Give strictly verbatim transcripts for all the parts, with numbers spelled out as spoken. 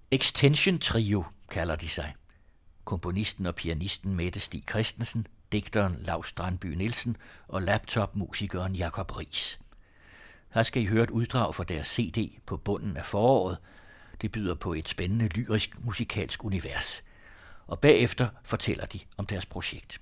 Extension Trio kalder de sig. Komponisten og pianisten Mette Stig Christensen, digteren Laus Strandby Nielsen og laptopmusikeren Jakob Riis. Her skal I høre et uddrag fra deres C D På bunden af foråret. Det byder på et spændende lyrisk musikalsk univers. Og bagefter fortæller de om deres projekt.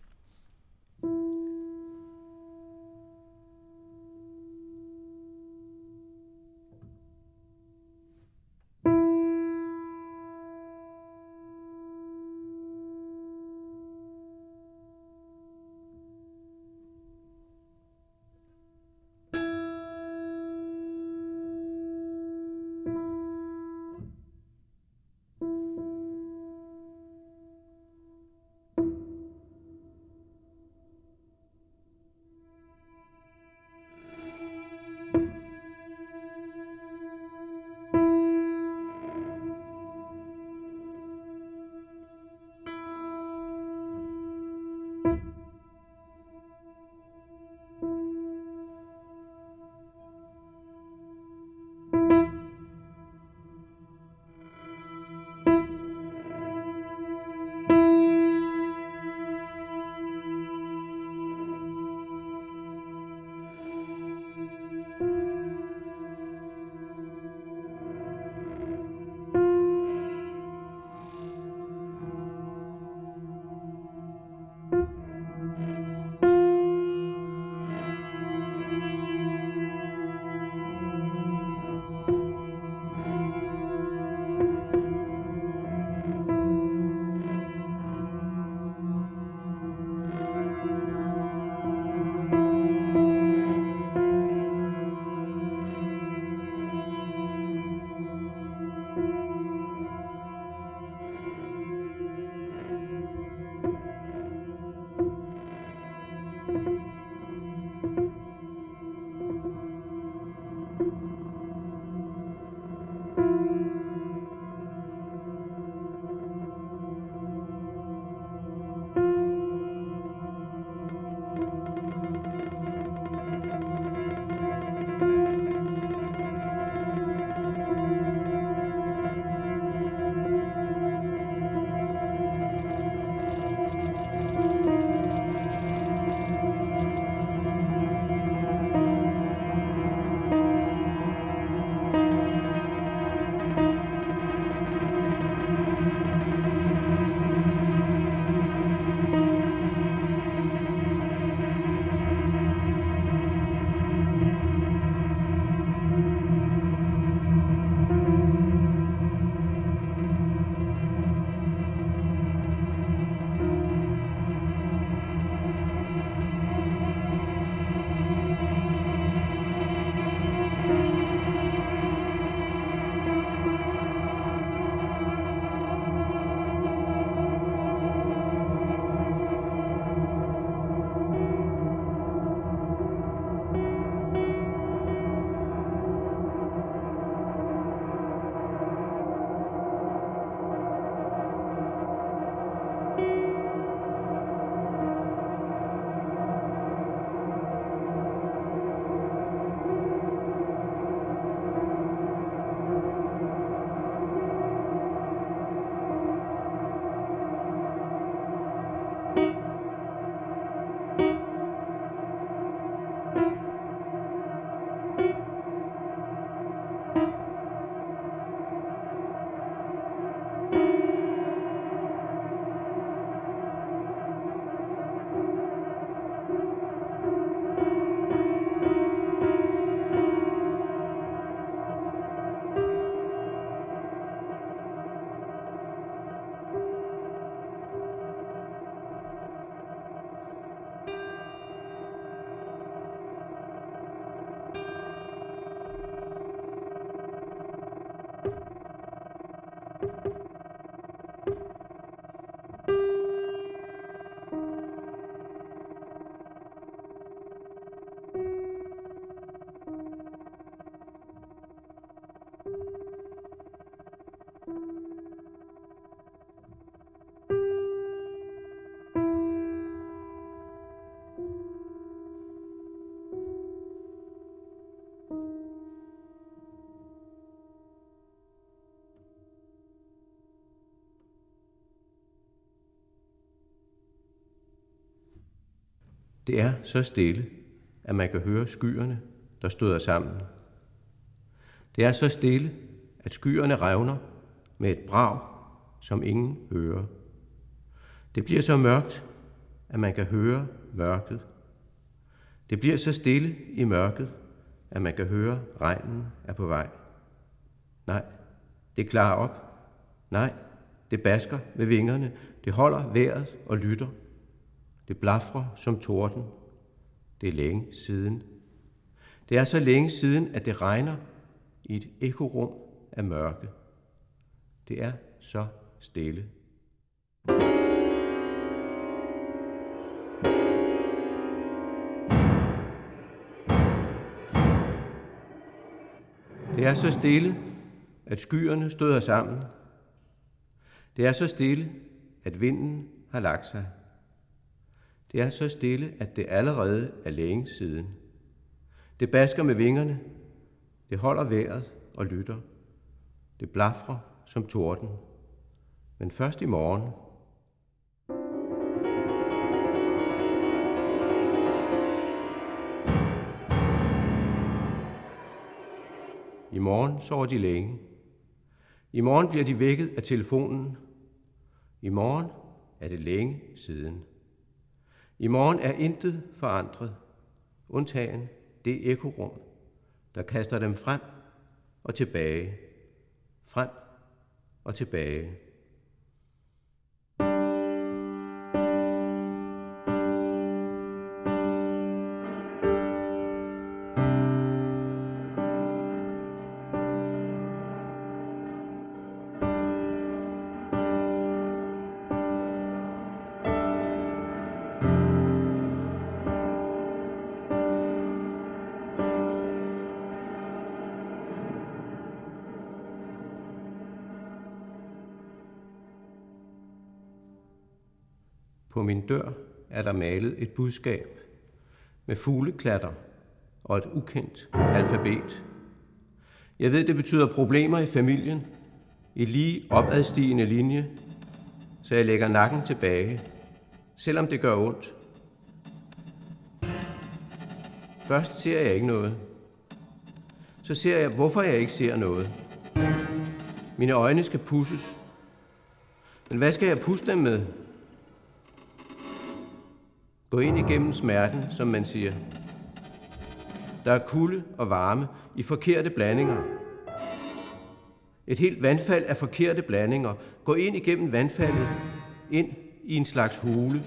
Det er så stille, at man kan høre skyerne, der støder sammen. Det er så stille, at skyerne revner med et brag, som ingen hører. Det bliver så mørkt, at man kan høre mørket. Det bliver så stille i mørket, at man kan høre regnen er på vej. Nej, det klarer op. Nej, det basker med vingerne. Det holder vejret og lytter. Det blafrer som torden. Det er længe siden. Det er så længe siden, at det regner i et ekorum af mørke. Det er så stille. Det er så stille, at skyerne støder sammen. Det er så stille, at vinden har lagt sig. Det er så stille, at det allerede er længe siden. Det basker med vingerne. Det holder vejret og lytter. Det blafrer som torden. Men først i morgen. I morgen sover de længe. I morgen bliver de vækket af telefonen. I morgen er det længe siden. I morgen er intet forandret, undtagen det ekorum, der kaster dem frem og tilbage, frem og tilbage. På min dør er der malet et budskab med fugleklatter og et ukendt alfabet. Jeg ved, det betyder problemer i familien, i lige opadstigende linje, så jeg lægger nakken tilbage, selvom det gør ondt. Først ser jeg ikke noget. Så ser jeg, hvorfor jeg ikke ser noget. Mine øjne skal pudses. Men hvad skal jeg pudse dem med? Gå ind igennem smerten, som man siger. Der er kulde og varme i forkerte blandinger. Et helt vandfald af forkerte blandinger. Gå ind igennem vandfaldet, ind i en slags hule.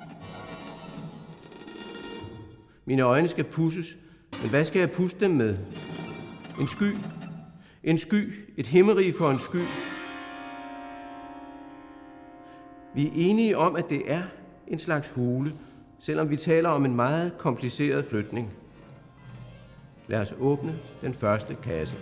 Mine øjne skal pudses, men hvad skal jeg pudse dem med? En sky. En sky. Et himmerige for en sky. Vi er enige om, at det er en slags hule, selvom vi taler om en meget kompliceret flytning. Lad os åbne den første kasse.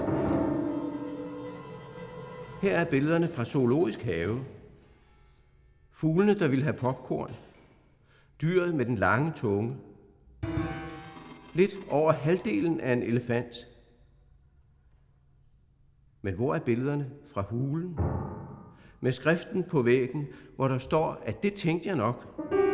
Her er billederne fra Zoologisk Have. Fuglene, der ville have popcorn. Dyret med den lange tunge. Lidt over halvdelen af en elefant. Men hvor er billederne fra hulen? Med skriften på væggen, hvor der står, at det tænkte jeg nok.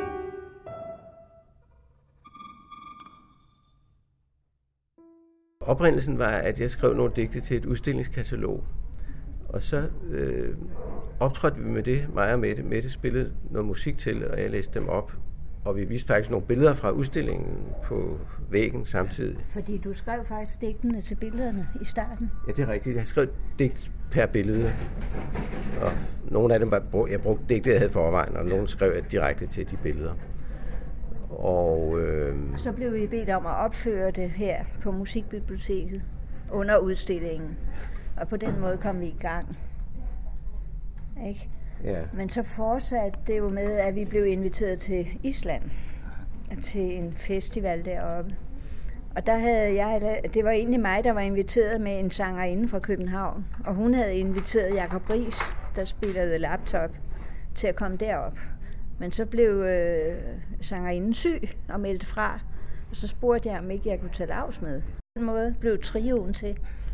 Oprindelsen var, at jeg skrev nogle digte til et udstillingskatalog. Og så øh, optrådte vi med det, mig og Mette. Mette spillede noget musik til, og jeg læste dem op. Og vi viste faktisk nogle billeder fra udstillingen på væggen samtidig. Fordi du skrev faktisk digtene til billederne i starten. Ja, det er rigtigt. Jeg skrev digt per billede. Og nogle af dem var, jeg brugte digte, jeg havde forvejen, og nogle skrev jeg direkte til de billeder. Og, øh... og så blev vi bedt om at opføre det her på Musikbiblioteket under udstillingen. Og på den måde kom vi i gang. Ikke? Ja. Men så fortsatte det jo med, at vi blev inviteret til Island, til en festival deroppe. Og der havde jeg, det var egentlig mig, der var inviteret med en sangerinde fra København. Og hun havde inviteret Jacob Riis, der spillede Laptop, til at komme derop. Men så blev øh, sangerinden syg og meldte fra, og så spurgte jeg, om ikke jeg kunne tage Laus med. På den måde blev trioen til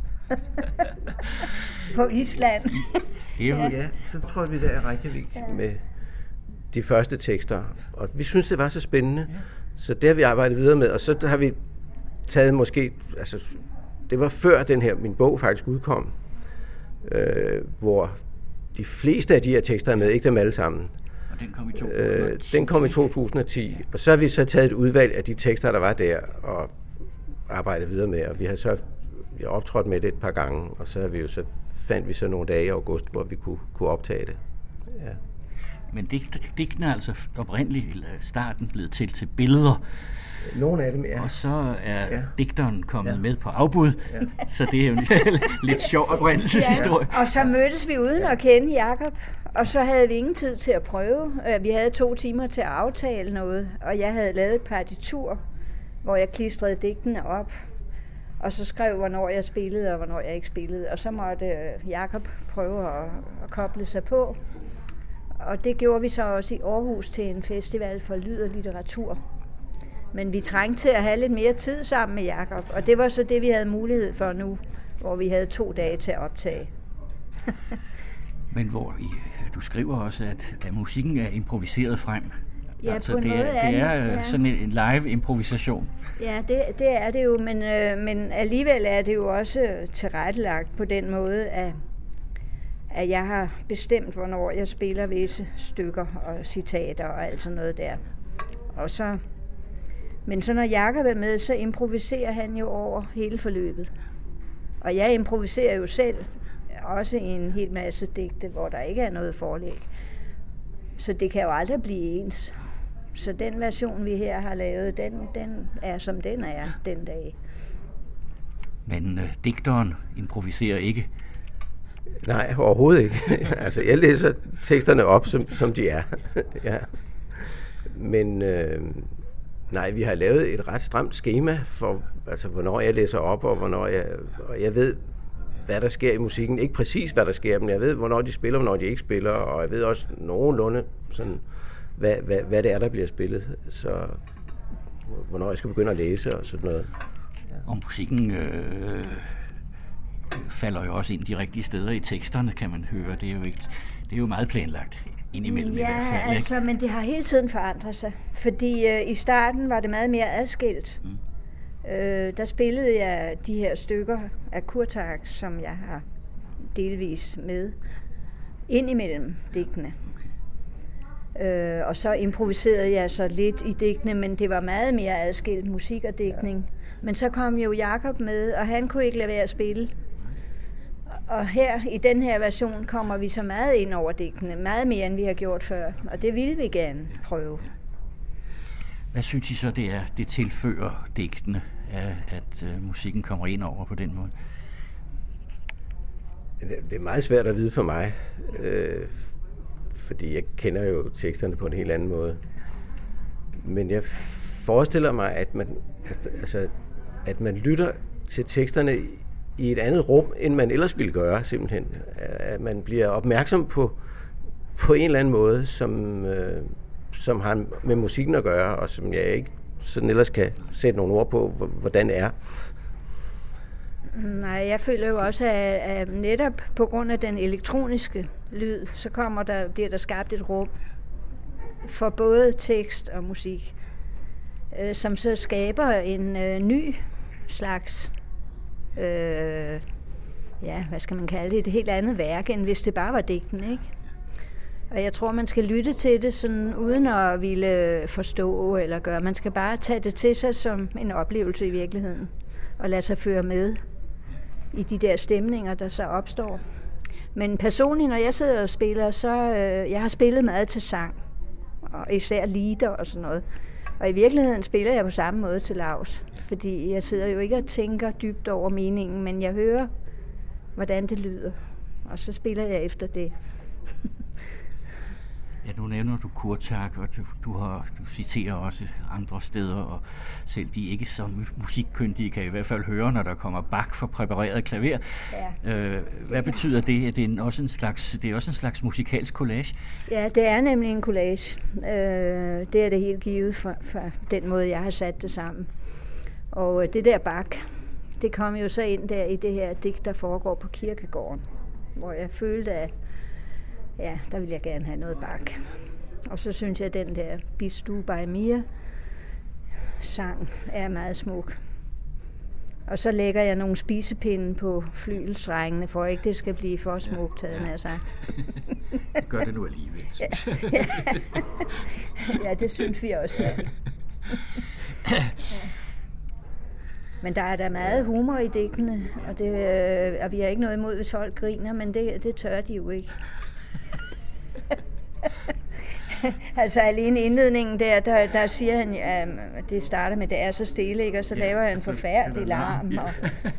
på Island. ja. ja, så tror vi der i Reykjavik ja. med de første tekster. Og vi synes det var så spændende, Så det har vi arbejdet videre med, og så har vi taget måske, altså det var før den her, min bog faktisk udkom, øh, hvor de fleste af de her tekster er med, ikke dem alle sammen. Og den kom i to tusind og ti? Øh, den kom i to tusind og ti, og så har vi så taget et udvalg af de tekster, der var der, og arbejdet videre med, og vi har så vi har optrådt med det et par gange, og så har vi jo så fandt vi så nogle dage i august, hvor vi kunne, kunne optage det. Ja. Men digt, digtene er altså oprindeligt, eller starten, blevet til til billeder. Nogle af dem, ja. Og så er ja. digteren kommet ja. med på afbud, ja. så det er jo en lidt sjov oprindelseshistorie. Ja. Og så mødtes vi uden at kende Jakob, og så havde vi ingen tid til at prøve. Vi havde to timer til at aftale noget, og jeg havde lavet et partitur, hvor jeg klistrede digtene op, og så skrev, hvornår jeg spillede, og hvornår jeg ikke spillede. Og så måtte Jakob prøve at, at koble sig på. Og det gjorde vi så også i Aarhus til en festival for lyd og litteratur. Men vi trængte til at have lidt mere tid sammen med Jakob, og det var så det, vi havde mulighed for nu, hvor vi havde to dage til at optage. Men hvor I, du skriver også, at, at musikken er improviseret frem. Ja, altså, på en det måde er, det er ja. sådan en live improvisation. Ja, det, det er det jo, men, øh, men alligevel er det jo også tilrettelagt på den måde, at, at jeg har bestemt, hvornår jeg spiller visse stykker og citater og alt sådan noget der. Og så, men så når Jakob er med, så improviserer han jo over hele forløbet. Og jeg improviserer jo selv, også i en hel masse digte, hvor der ikke er noget forlæg. Så det kan jo aldrig blive ens. Så den version, vi her har lavet, den, den er, som den er den dag. Men øh, digteren improviserer ikke? Nej, overhovedet ikke. Altså, jeg læser teksterne op, som, som de er. Ja. Men øh, nej, vi har lavet et ret stramt skema for, altså, hvornår jeg læser op, og hvornår jeg... Og jeg ved, hvad der sker i musikken. Ikke præcis, hvad der sker, men jeg ved, hvornår de spiller, hvornår de ikke spiller, og jeg ved også nogenlunde, sådan, hvad, hvad, hvad det er, der bliver spillet. Så hvornår jeg skal begynde at læse og sådan noget. Ja. Og musikken øh, falder jo også ind de rigtige steder i teksterne, kan man høre. Det er jo, ikke, det er jo meget planlagt indimellem ja, i hvert fald. Altså, ikke? Men det har hele tiden forandret sig. Fordi øh, i starten var det meget mere adskilt. Mm. Øh, der spillede jeg de her stykker af Kurtag, som jeg har delvis med, ind imellem digtene. Okay. Øh, og så improviserede jeg så lidt i digtene, men det var meget mere adskilt musik og digtning. Ja. Men så kom jo Jakob med, og han kunne ikke lade være at spille. Og her, i den her version, kommer vi så meget ind over digtene, meget mere end vi har gjort før, og det ville vi gerne prøve. Hvad synes I så, det er, det tilfører digtene, at uh, musikken kommer ind over på den måde? Det er meget svært at vide for mig, øh, fordi jeg kender jo teksterne på en helt anden måde. Men jeg forestiller mig, at man, altså, at man lytter til teksterne i et andet rum, end man ellers ville gøre, simpelthen. At man bliver opmærksom på, på en eller anden måde, som... Øh, som har med musikken at gøre, og som jeg ikke sådan ellers kan sætte nogle ord på, hvordan er. Nej, jeg føler jo også, at, at netop på grund af den elektroniske lyd, så kommer der, bliver der skabt et rum for både tekst og musik, øh, som så skaber en øh, ny slags, øh, ja, hvad skal man kalde det, et helt andet værk, end hvis det bare var digten, ikke? Og jeg tror, man skal lytte til det sådan, uden at ville forstå eller gøre. Man skal bare tage det til sig som en oplevelse i virkeligheden, og lade sig føre med i de der stemninger, der så opstår. Men personligt, når jeg sidder og spiller, så øh, jeg har spillet meget til sang, og især lieder og sådan noget. Og i virkeligheden spiller jeg på samme måde til Laus, fordi jeg sidder jo ikke og tænker dybt over meningen, men jeg hører, hvordan det lyder, og så spiller jeg efter det. Ja, nu nævner du Kurtag, og du, du, har, du citerer også andre steder, og selv de ikke så musikkyndige kan i hvert fald høre, når der kommer Bach for præpareret klaver. Ja. Øh, hvad betyder det? Er det også en slags, det er også en slags musikalsk collage? Ja, det er nemlig en collage. Øh, det er det helt givet for, for den måde, jeg har sat det sammen. Og det der Bach, det kom jo så ind der i det her digt, der foregår på kirkegården, hvor jeg følte, at ja, der vil jeg gerne have noget Bach. Og så synes jeg, at den der Bist du bei mir, sang er meget smuk. Og så lægger jeg nogle spisepinde på flygelsstrengene, for ikke det skal blive for smukt, havde jeg sagt. Det gør det nu alligevel. Ja, ja. Ja, det synes vi også. Ja. Ja. Men der er da meget humor i digtene, og, det, og vi har ikke noget imod, hvis folk griner, men det, det tør de jo ikke. Altså alene indledningen der, der, der siger han, at det starter med, det er så stille, ikke? Og så ja, laver han en forfærdelig larm. Ja. Og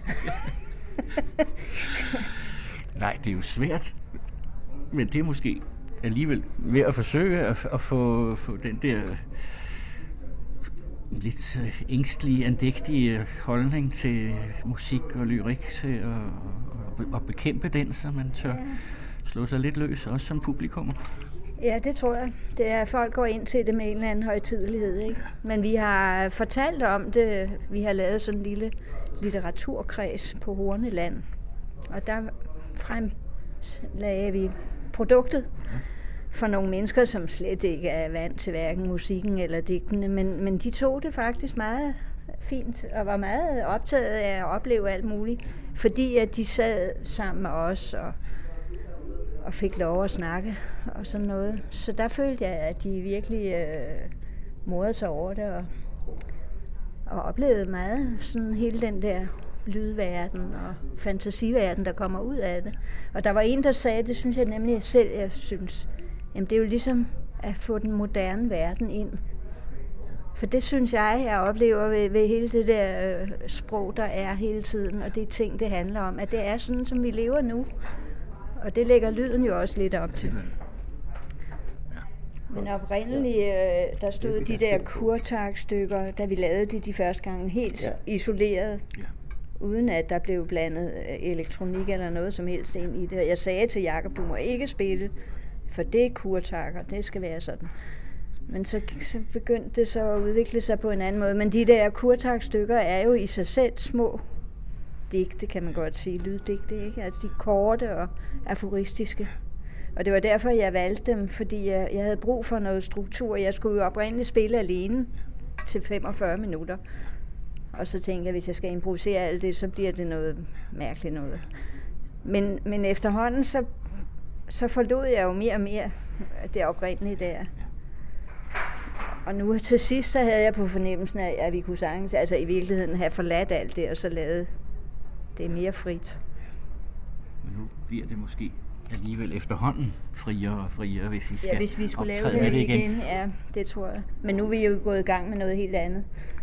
Nej, det er jo svært, men det er måske alligevel ved at forsøge at, at få, få den der lidt ængstlige, andægtige holdning til musik og lyrik til at, at, at bekæmpe den, så man tør ja. slå sig lidt løs, også som publikum. Ja, det tror jeg. Det er, at folk går ind til det med en eller anden højtidelighed, ikke? Men vi har fortalt om det. Vi har lavet sådan en lille litteraturkreds på Horneland. Og der fremlagde vi produktet for nogle mennesker, som slet ikke er vant til hverken musikken eller digtene. Men, men de tog det faktisk meget fint og var meget optaget af at opleve alt muligt. Fordi at de sad sammen med os og og fik lov at snakke og sådan noget. Så der følte jeg, at de virkelig øh, morede sig over det og, og oplevede meget sådan hele den der lydverden og fantasiverden, der kommer ud af det. Og der var en, der sagde, det synes jeg nemlig selv, jeg synes, jamen det er jo ligesom at få den moderne verden ind. For det synes jeg, jeg oplever ved, ved hele det der øh, sprog, der er hele tiden, og det ting, det handler om, at det er sådan, som vi lever nu. Og det lægger lyden jo også lidt op til. Men oprindeligt, der stod de der kurtak-stykker, da vi lavede det de første gange, helt ja. isoleret, ja. uden at der blev blandet elektronik eller noget som helst ind i det. Jeg sagde til Jakob, du må ikke spille, for det er kurtakker, det skal være sådan. Men så, så begyndte det så at udvikle sig på en anden måde. Men de der kurtak-stykker er jo i sig selv små digte, kan man godt sige, lyddigte, ikke? Altså de korte og aforistiske. Og det var derfor, jeg valgte dem, fordi jeg, jeg havde brug for noget struktur. Jeg skulle jo oprindeligt spille alene til femogfyrre minutter. Og så tænkte jeg, hvis jeg skal improvisere alt det, så bliver det noget mærkeligt noget. Men, men efterhånden, så, så forlod jeg jo mere og mere det oprindelige der. Og nu til sidst, så havde jeg på fornemmelsen af, at vi kunne sagtens, altså i virkeligheden have forladt alt det, og så lavet det er mere frit. Men nu bliver det måske alligevel efterhånden friere og friere, hvis vi skal ja, hvis vi skulle lave det, det igen. igen. Ja, det tror jeg. Men nu er vi jo gået i gang med noget helt andet.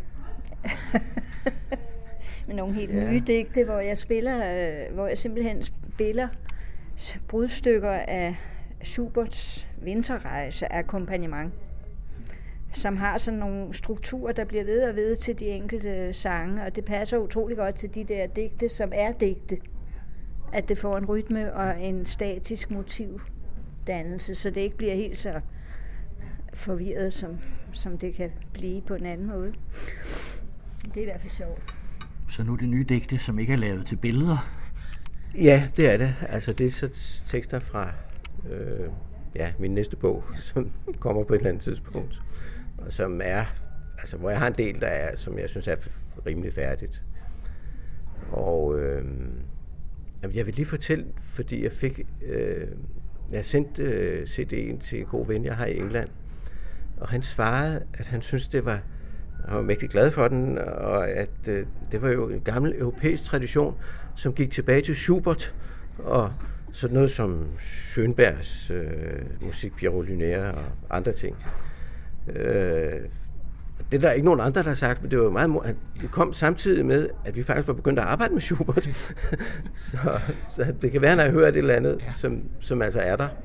Med nogle helt ja. nye digte, hvor jeg spiller, hvor jeg simpelthen spiller brudstykker af Schuberts Vinterrejse akkompagnement, som har sådan nogle strukturer, der bliver ved og ved til de enkelte sange, og det passer utrolig godt til de der digte, som er digte. At det får en rytme og en statisk motivdannelse, så det ikke bliver helt så forvirret, som, som det kan blive på en anden måde. Det er i hvert fald sjovt. Så nu er det nye digte, som ikke er lavet til billeder? Ja, det er det. Altså det er så tekster fra øh, ja, min næste bog, som kommer på et eller andet tidspunkt. Og som er, altså hvor jeg har en del, der er, som jeg synes er rimelig færdigt. Og øh, jeg vil lige fortælle, fordi jeg fik, øh, jeg sendte øh, C D'en til en god ven, jeg har i England, og han svarede, at han synes det var, han var mægtig glad for den, og at øh, det var jo en gammel europæisk tradition, som gik tilbage til Schubert, og sådan noget som Schönbergs øh, musik, Pierrot Lunaire og andre ting. Øh, det er der ikke nogen andre, der har sagt, men det var meget, det kom samtidig med, at vi faktisk var begyndt at arbejde med Schubert. så, så det kan være, når jeg hører et eller andet, ja. som, som altså er der.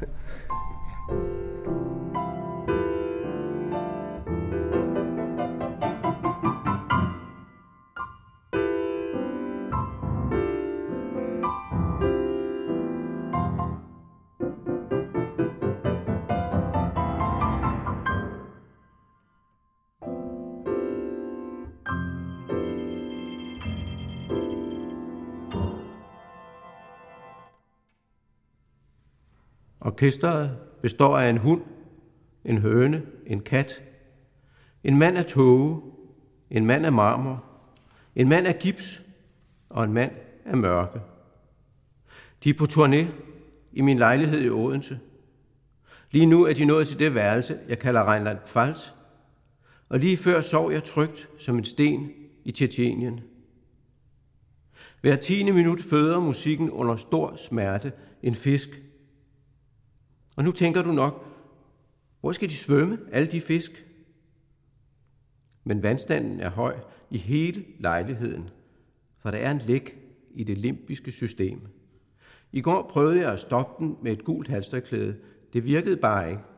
Orkestret består af en hund, en høne, en kat, en mand af tåge en mand af marmor, en mand af gips og en mand af mørke. De er på turné i min lejlighed i Odense. Lige nu er de nået til det værelse, jeg kalder Rheinland-Pfalz, og lige før sov jeg trygt som en sten i Tjetjenien. Hver tiende minut føder musikken under stor smerte en fisk. Og nu tænker du nok, hvor skal de svømme, alle de fisk? Men vandstanden er høj i hele lejligheden, for der er en læk i det limbiske system. I går prøvede jeg at stoppe den med et gult halsterklæde. Det virkede bare ikke.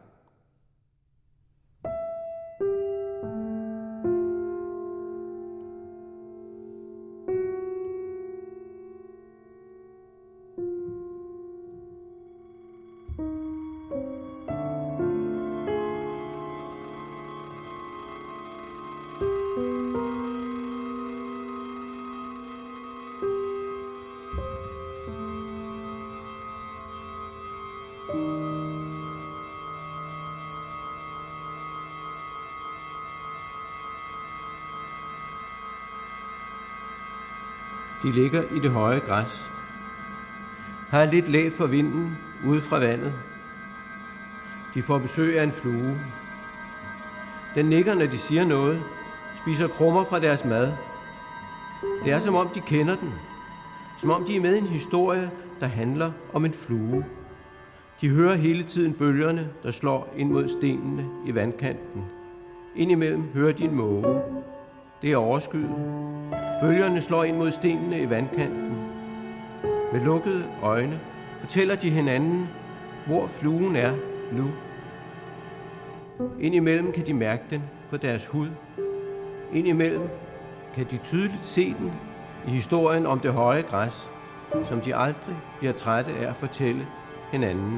De ligger i det høje græs, har lidt læ for vinden ude fra vandet. De får besøg af en flue. Den nikker, når de siger noget, spiser krummer fra deres mad. Det er som om de kender den, som om de er med i en historie, der handler om en flue. De hører hele tiden bølgerne, der slår ind mod stenene i vandkanten. Indimellem hører de en måge. Det er overskyet. Bølgerne slår ind mod stenene i vandkanten. Med lukkede øjne fortæller de hinanden, hvor fluen er nu. Indimellem kan de mærke den på deres hud. Indimellem kan de tydeligt se den i historien om det høje græs, som de aldrig bliver trætte af at fortælle hinanden.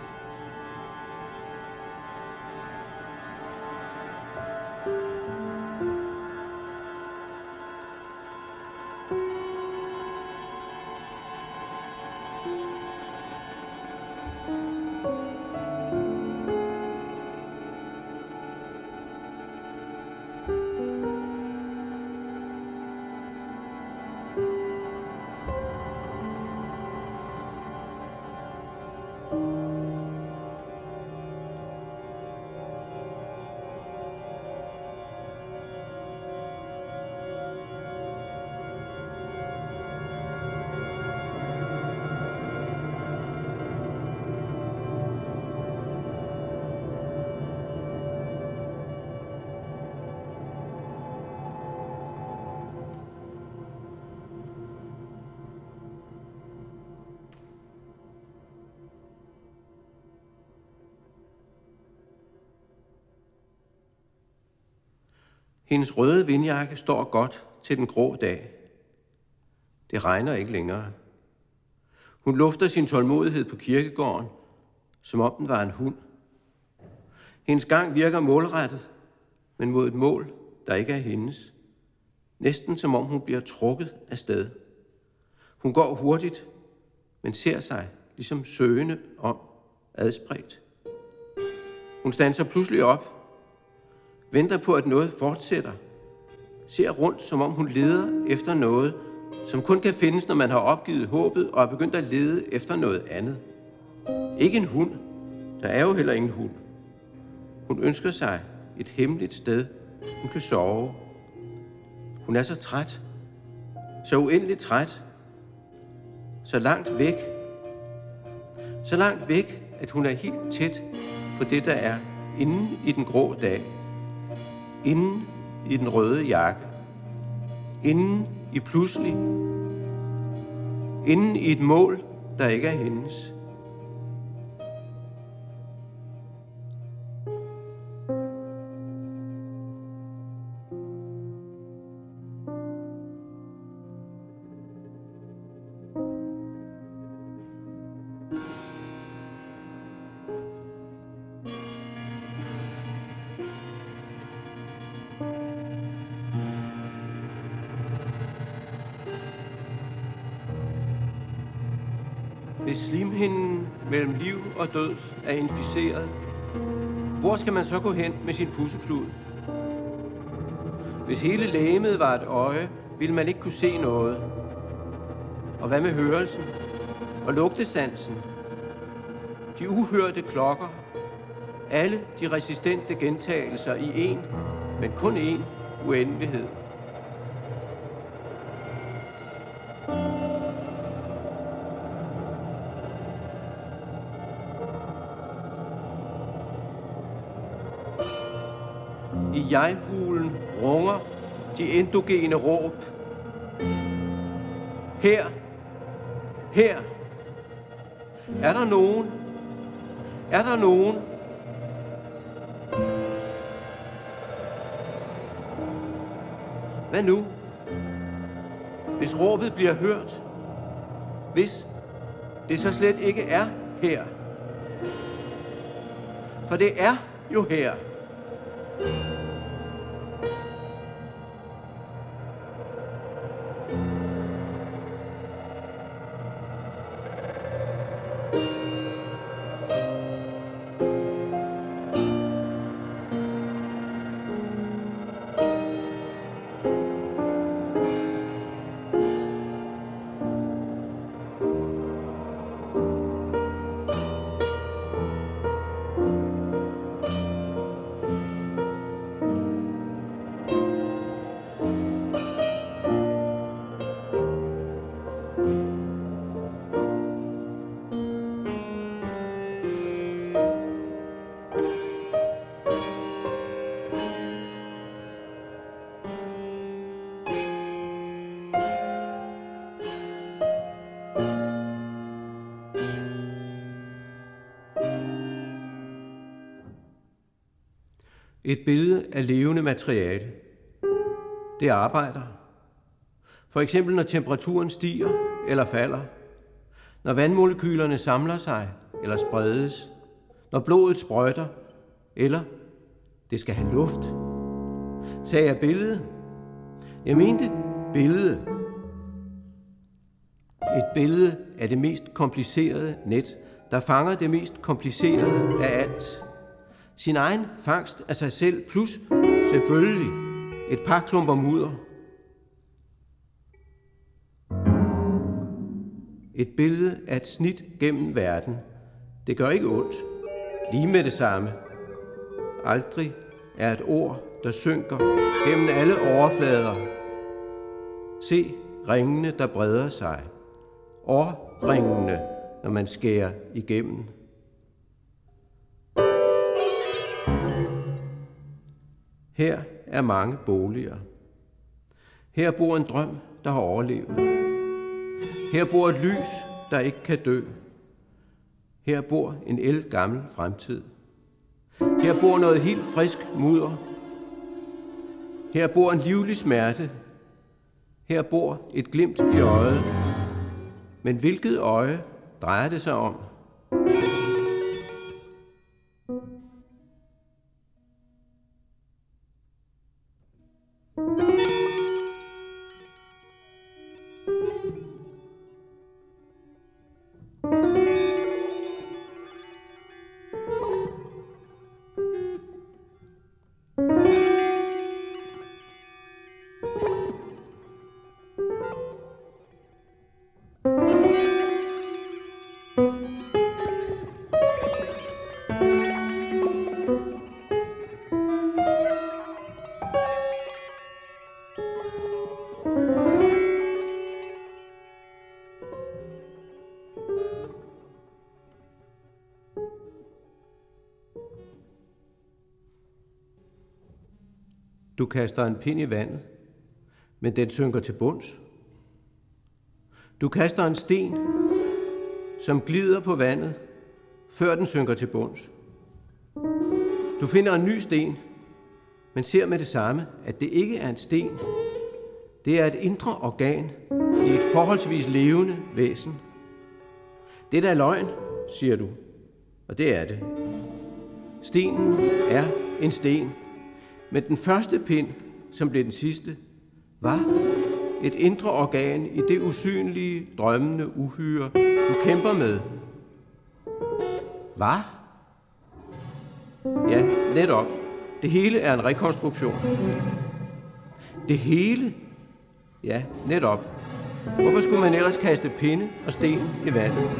Hendes røde vindjakke står godt til den grå dag. Det regner ikke længere. Hun lufter sin tålmodighed på kirkegården, som om den var en hund. Hendes gang virker målrettet, men mod et mål, der ikke er hendes. Næsten som om hun bliver trukket af sted. Hun går hurtigt, men ser sig ligesom søgende om adspredt. Hun standser pludselig op, venter på, at noget fortsætter, ser rundt, som om hun leder efter noget, som kun kan findes, når man har opgivet håbet og er begyndt at lede efter noget andet. Ikke en hund. Der er jo heller ingen hund. Hun ønsker sig et hemmeligt sted, hun kan sove. Hun er så træt, så uendeligt træt, så langt væk, så langt væk, at hun er helt tæt på det, der er inde i den grå dag. Inden i den røde jakke. Inden i pludselig. Inden i et mål, der ikke er hendes. Hvis slimhinden mellem liv og død er inficeret, hvor skal man så gå hen med sin pusseklud? Hvis hele legemet var et øje, ville man ikke kunne se noget. Og hvad med hørelsen og lugtesansen? De uhørte klokker, alle de resistente gentagelser i en, men kun én uendelighed. I jeg-hulen runger de endogene råb. Her, her. Er der nogen? Er der nogen? Hvad nu? Hvis råbet bliver hørt? Hvis det så slet ikke er her? For det er jo her. Et billede af levende materiale. Det arbejder. For eksempel når temperaturen stiger eller falder, når vandmolekylerne samler sig eller spredes, når blodet sprøjter, eller det skal have luft. Sagde jeg billede? Jeg mente billede. Et billede af det mest komplicerede net, der fanger det mest komplicerede af alt. Sin egen fangst af sig selv, plus selvfølgelig et par klumper mudder. Et billede af et snit gennem verden. Det gør ikke ondt. Lige med det samme. Aldrig er et ord, der synker gennem alle overflader. Se ringene, der breder sig. Årringene, når man skærer igennem. Her er mange boliger. Her bor en drøm, der har overlevet. Her bor et lys, der ikke kan dø. Her bor en ældgammel fremtid. Her bor noget helt frisk mudder. Her bor en livlig smerte. Her bor et glimt i øjet. Men hvilket øje drejer det sig om? Du kaster en pind i vandet, men den synker til bunds. Du kaster en sten, som glider på vandet, før den synker til bunds. Du finder en ny sten, men ser med det samme, at det ikke er en sten. Det er et indre organ i et forholdsvis levende væsen. Det der er løgn, siger du, og det er det. Stenen er en sten. Men den første pind, som blev den sidste, var et indre organ i det usynlige, drømmende uhyre, du kæmper med. Hvad? Ja, netop. Det hele er en rekonstruktion. Det hele? Ja, netop. Hvorfor skulle man ellers kaste pinde og sten i vandet?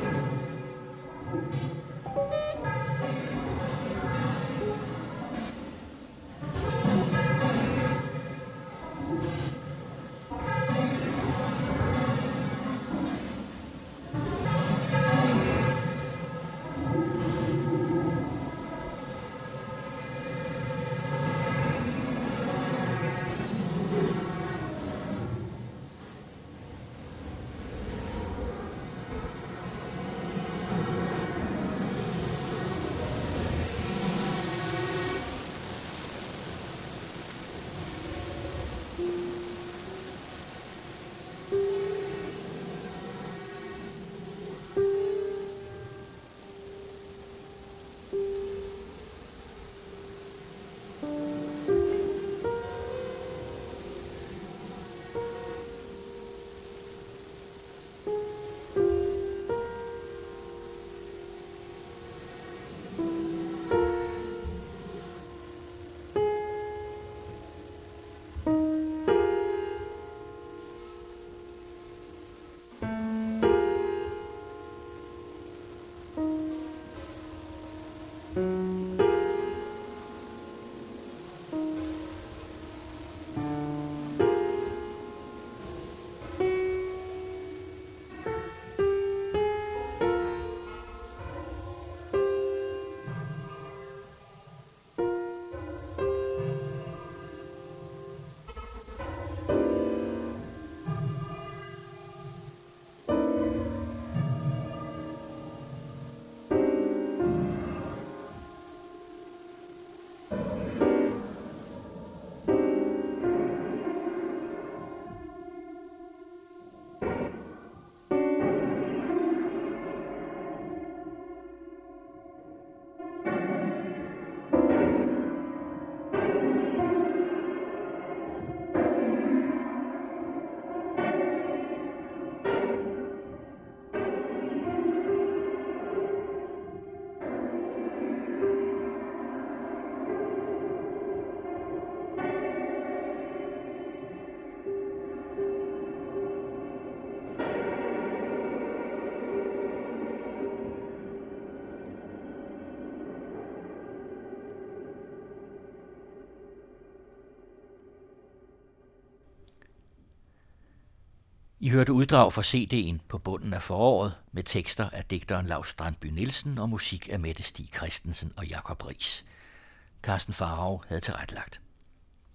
I hørte uddrag fra C D'en På bunden af foråret med tekster af digteren Laus Strandby Nielsen og musik af Mette Stig Christensen og Jakob Riis. Carsten Farag havde tilrettelagt.